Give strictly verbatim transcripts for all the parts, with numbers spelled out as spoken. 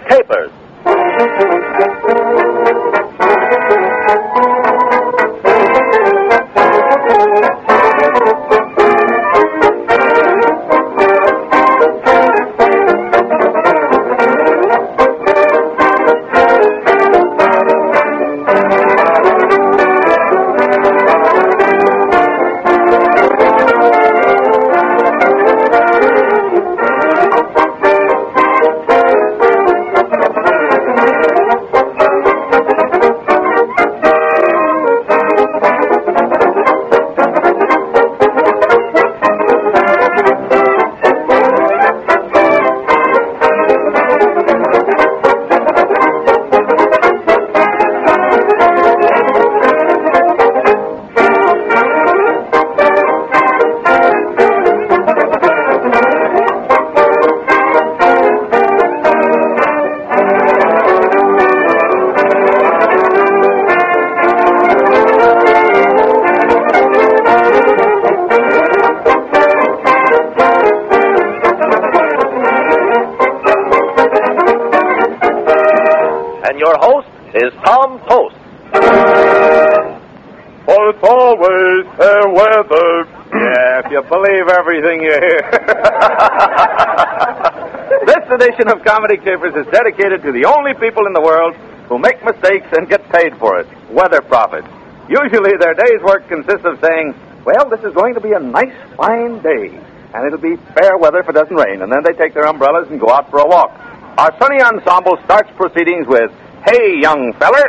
Capers. And your host is Tom Post. For it's always fair weather. Yeah, if you believe everything you hear. This edition of Comedy Capers is dedicated to the only people in the world who make mistakes and get paid for it, weather prophets. Usually their day's work consists of saying, well, this is going to be a nice, fine day, and it'll be fair weather if it doesn't rain, and then they take their umbrellas and go out for a walk. Our sunny ensemble starts proceedings with, Hey, Young Feller.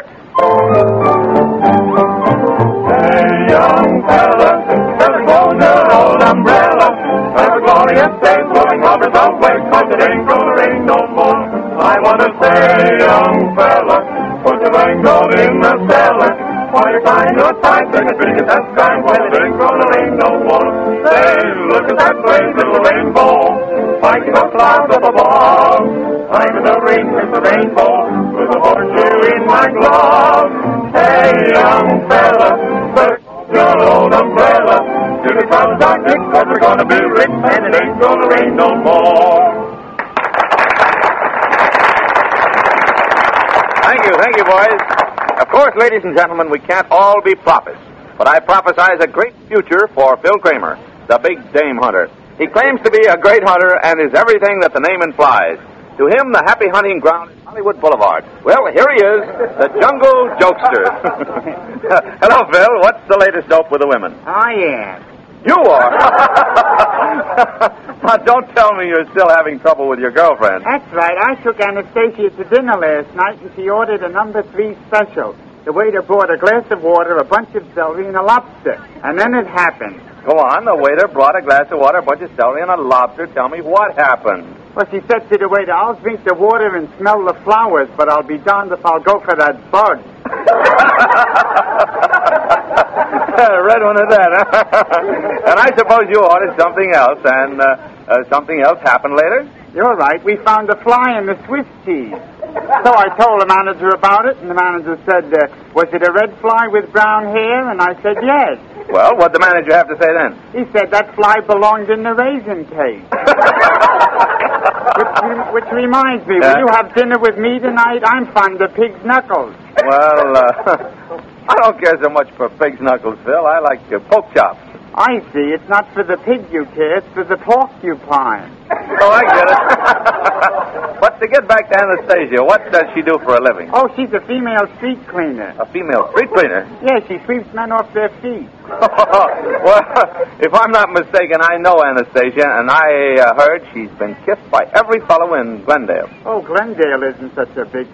Hey, young fella, never hold your old umbrella. Have a glorious day blowing over the way, 'cause it ain't gonna rain no more. I wanna say, young fella, put the raincoat in the cellar. While you're trying your time, take a drink at that sky, well, it ain't gonna rain no more. Say, look at that great little rainbow, fighting the clouds up above. I'm in the ring with the rainbow, with a horseshoe in my glove. Hey, young fella, put your old umbrella. To the clouds are thick, 'cause we're gonna be rich, and it ain't gonna rain no more. Thank you, thank you, boys. Of course, ladies and gentlemen, we can't all be prophets, but I prophesize a great future for Phil Kramer, the big dame hunter. He claims to be a great hunter and is everything that the name implies. To him, the happy hunting ground is Hollywood Boulevard. Well, here he is, the Jungle Jokester. Hello, Phil. What's the latest dope with the women? I am. You are? Now, don't tell me you're still having trouble with your girlfriend. That's right. I took Anastasia to dinner last night, and she ordered a number three special. The waiter brought a glass of water, a bunch of celery, and a lobster. And then it happened. Go on. The waiter brought a glass of water, a bunch of celery, and a lobster. Tell me what happened. Well, she said to the waiter, I'll drink the water and smell the flowers, but I'll be darned if I'll go for that bug. Red one of that, huh? And I suppose you ordered something else, and uh, uh, something else happened later? You're right. We found a fly in the Swiss cheese. So I told the manager about it, and the manager said, uh, was it a red fly with brown hair? And I said, yes. Well, what'd the manager have to say then? He said that fly belonged in the raisin case. which, which reminds me, uh, will you have dinner with me tonight? I'm fond of pig's knuckles. Well, uh, I don't care so much for pig's knuckles, Phil. I like uh, pork chops. I see. It's not for the pig you care, it's for the porcupine. Oh, I get it. But to get back to Anastasia, what does she do for a living? Oh, she's a female street cleaner. A female street cleaner? Yeah, she sweeps men off their feet. Well, if I'm not mistaken, I know Anastasia, and I uh, heard she's been kissed by every fellow in Glendale. Oh, Glendale isn't such a big...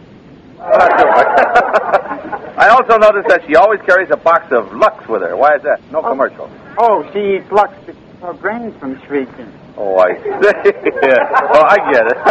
I also noticed that she always carries a box of Lux with her. Why is that? No oh. commercial. Oh, she eats Lux to keep her brain from shrieking. Oh, I see. Yeah. Oh, I get it.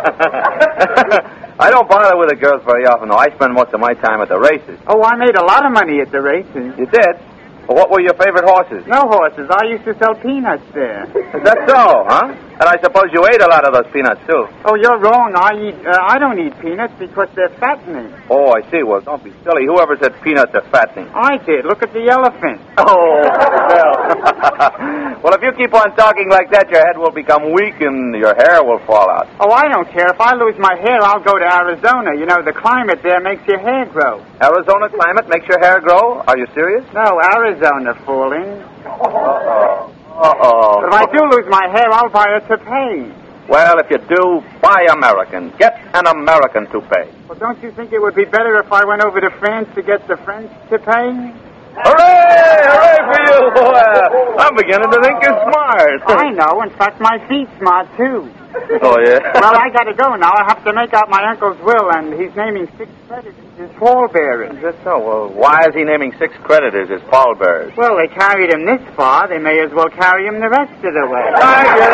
I don't bother with the girls very often, though. I spend most of my time at the races. Oh, I made a lot of money at the races. You did? Well, what were your favorite horses? No horses. I used to sell peanuts there. Is that so, huh? And I suppose you ate a lot of those peanuts, too. Oh, you're wrong. I eat. Uh, I don't eat peanuts because they're fattening. Oh, I see. Well, don't be silly. Whoever said peanuts are fattening? I did. Look at the elephant. Oh, well. Well, if you keep on talking like that, your head will become weak and your hair will fall out. Oh, I don't care. If I lose my hair, I'll go to Arizona. You know, the climate there makes your hair grow. Arizona climate makes your hair grow? Are you serious? No, Arizona, fooling. Uh-oh. Uh-oh. If I do lose my hair, I'll buy a toupee. Well, if you do, buy American. Get an American toupee. Well, don't you think it would be better if I went over to France to get the French toupee? Hooray! Hooray for you! Well, I'm beginning to think you're smart. I know. In fact, my feet smart, too. Oh, yeah? Well, I got to go now. I have to make out my uncle's will, and he's naming six creditors as pallbearers. Is that so? Well, why is he naming six creditors as pallbearers? Well, they carried him this far. They may as well carry him the rest of the way. I get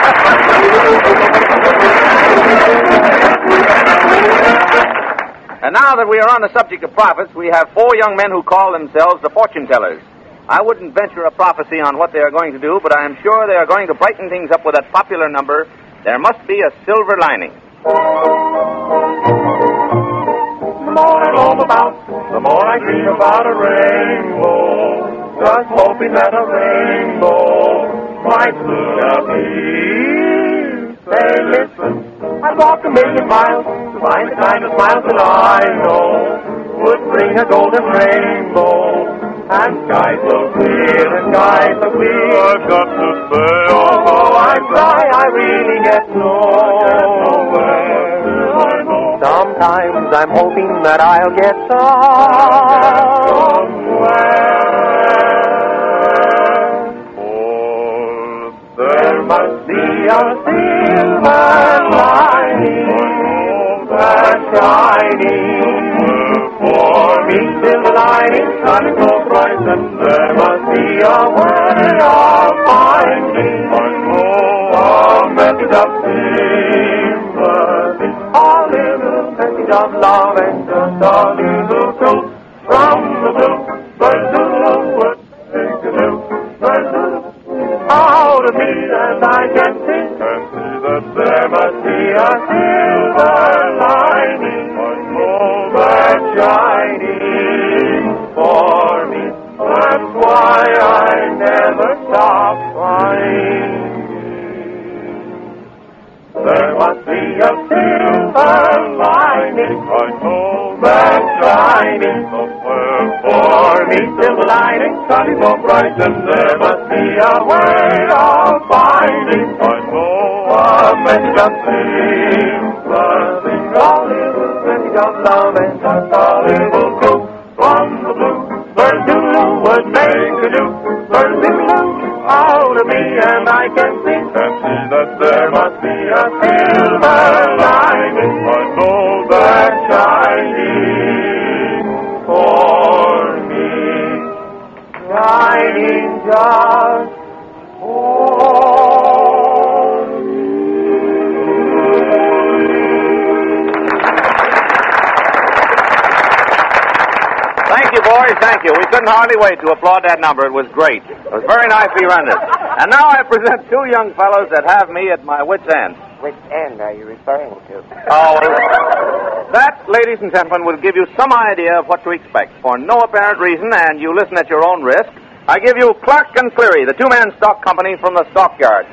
it. And now that we are on the subject of prophets, we have four young men who call themselves the fortune tellers. I wouldn't venture a prophecy on what they are going to do, but I am sure they are going to brighten things up with that popular number, There Must Be a Silver Lining. The more I roam about, the more I dream about a rainbow, just hoping that a rainbow might soon appear. Say, listen, I'd walk a million miles to find the kind of smiles that I know would bring a golden rainbow and skies so clear and skies so clear. I've got to say, although I try, I really get nowhere. Sometimes I'm hoping that I'll get somewhere. For there must be a silver lining that's shining for me. Silver lining shining so bright, and there must be a way of finding a message of sympathy, a little message of love, and just a little clue from the blue. Birds do the wood, make a new. Birds do the out of me, and I can see, can see that there must be a silver lining, that's shining for me. That's why I never stop trying. There must be a silver lining, I know that's shining for me. Silver lining, shining so bright, and there must be a way of finding, I know, a message of sympathy, a little message of love, and just a little clue from the blue. Birds do would make a new, birds do out of me, and I can see, can see that there must be a silver lining, I know that's shining for me, shining just for me. Thank you, boys. Thank you. We couldn't hardly wait to applaud that number. It was great. It was very nicely rendered. And now I present two young fellows that have me at my wit's end. Which end are you referring to? Oh, that, ladies and gentlemen, will give you some idea of what to expect. For no apparent reason, and you listen at your own risk, I give you Clark and Cleary, the two-man stock company from the stockyard.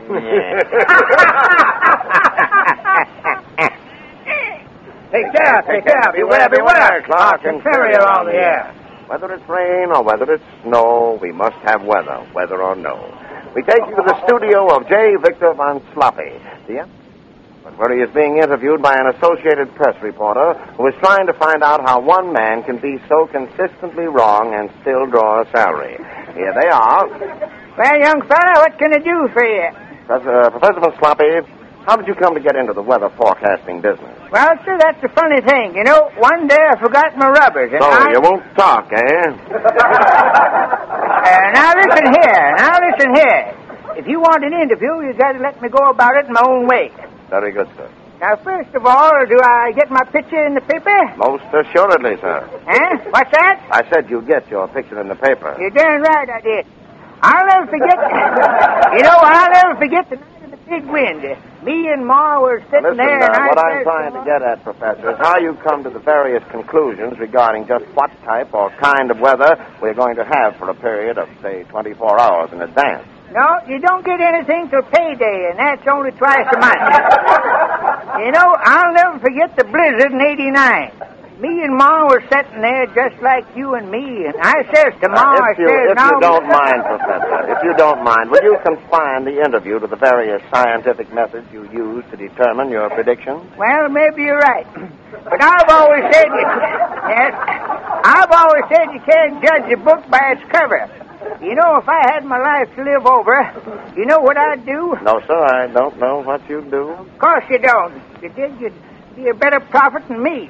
Take care, take care. Beware, beware. Clark and Cleary are on the air. Whether it's rain or whether it's snow, we must have weather, whether or no. We take you to the studio of J. Victor Von Sloppy, the where he is being interviewed by an Associated Press reporter who is trying to find out how one man can be so consistently wrong and still draw a salary. Here they are. Well, young fella, what can I do for you? Professor, Professor Von Sloppy, how did you come to get into the weather forecasting business? Well, sir, that's the funny thing. You know, one day I forgot my rubbers, and so I... you won't talk, eh? uh, now listen here, now listen here. If you want an interview, you got to let me go about it my own way. Very good, sir. Now, first of all, do I get my picture in the paper? Most assuredly, sir. Huh? What's that? I said you'd get your picture in the paper. You're darn right I did. I'll never forget... you know, I'll never forget the night of the big wind. Me and Ma were sitting Listen, there, uh, and I what said, I'm trying to to get at, Professor, is how you come to the various conclusions regarding just what type or kind of weather we're going to have for a period of, say, twenty-four hours in advance. No, you don't get anything till payday, and that's only twice a month. You know, I'll never forget the blizzard in eighty-nine. Me and Ma were sitting there just like you and me, and I says to Ma, Uh, I if you, says, if now... you don't mind, Professor, if you don't mind, will you confine the interview to the various scientific methods you use to determine your predictions? Well, maybe you're right. But I've always said you... Yes, I've always said you can't judge a book by its cover. You know, if I had my life to live over, you know what I'd do? No, sir, I don't know what you do. Of course you don't. If you did, you'd be a better prophet than me.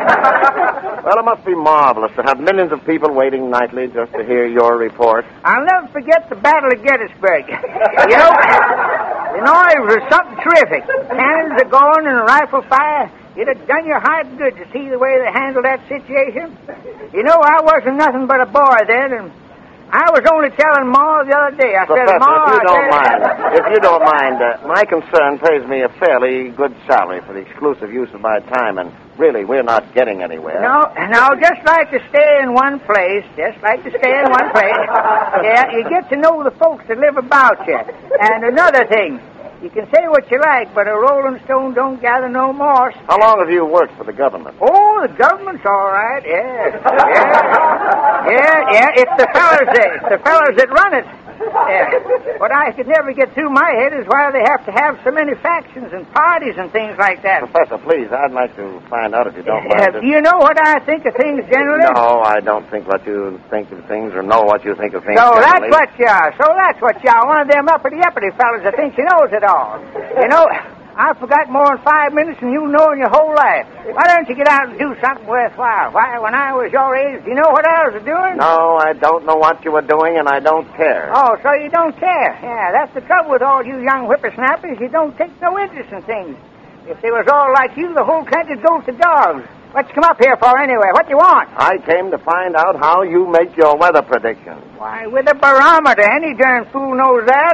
Well, it must be marvelous to have millions of people waiting nightly just to hear your report. I'll never forget the Battle of Gettysburg. You know, the noise was something terrific. Cannons are going and rifle fire. It'd have done your heart good to see the way they handled that situation. You know, I wasn't nothing but a boy then, and I was only telling Ma the other day. I Professor, said, Ma, if you I don't said, mind, if you don't mind, uh, my concern pays me a fairly good salary for the exclusive use of my time, and really, we're not getting anywhere. No, no, just like to stay in one place. Just like to stay in one place. Yeah, you get to know the folks that live about you. And another thing, you can say what you like, but a rolling stone don't gather no moss. How long have you worked for the government? Oh, the government's all right, yeah. Yeah, yeah, yeah. It's the fellas that, it's the fellas that run it. Yeah. What I could never get through my head is why they have to have so many factions and parties and things like that. Professor, please, I'd like to find out if you don't mind. Uh, do you know what I think of things generally? No, I don't think what you think of things or know what you think of things. So generally. that's what you are. So that's what you are. One of them uppity-uppity fellas that thinks he knows it all. You know, I forgot more in five minutes than you know in your whole life. Why don't you get out and do something worthwhile? Why, when I was your age, do you know what I was doing? No, I don't know what you were doing, and I don't care. Oh, so you don't care. Yeah, that's the trouble with all you young whippersnappers. You don't take no interest in things. If they was all like you, the whole country'd go to dogs. What you come up here for anyway? What you want? I came to find out how you make your weather predictions. Why, with a barometer. Any darn fool knows that.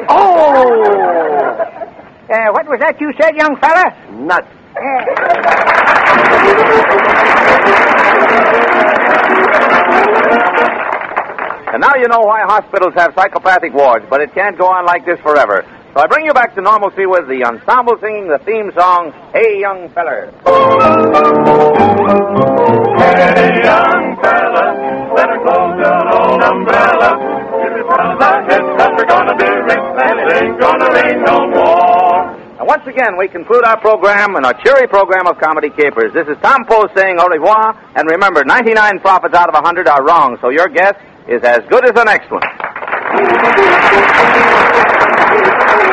Oh! Uh, what was that you said, young fella? Nuts. Yeah. And now you know why hospitals have psychopathic wards, but it can't go on like this forever. So I bring you back to normalcy with the ensemble singing the theme song, Hey Young Feller. Hey, young fella, better close that old umbrella. If it runs like this, cause we're gonna be rich, and it ain't gonna rain no more. And once again, we conclude our program and our cheery program of comedy capers. This is Tom Poe saying au revoir, and remember, ninety-nine prophets out of one hundred are wrong, so your guess is as good as the next one.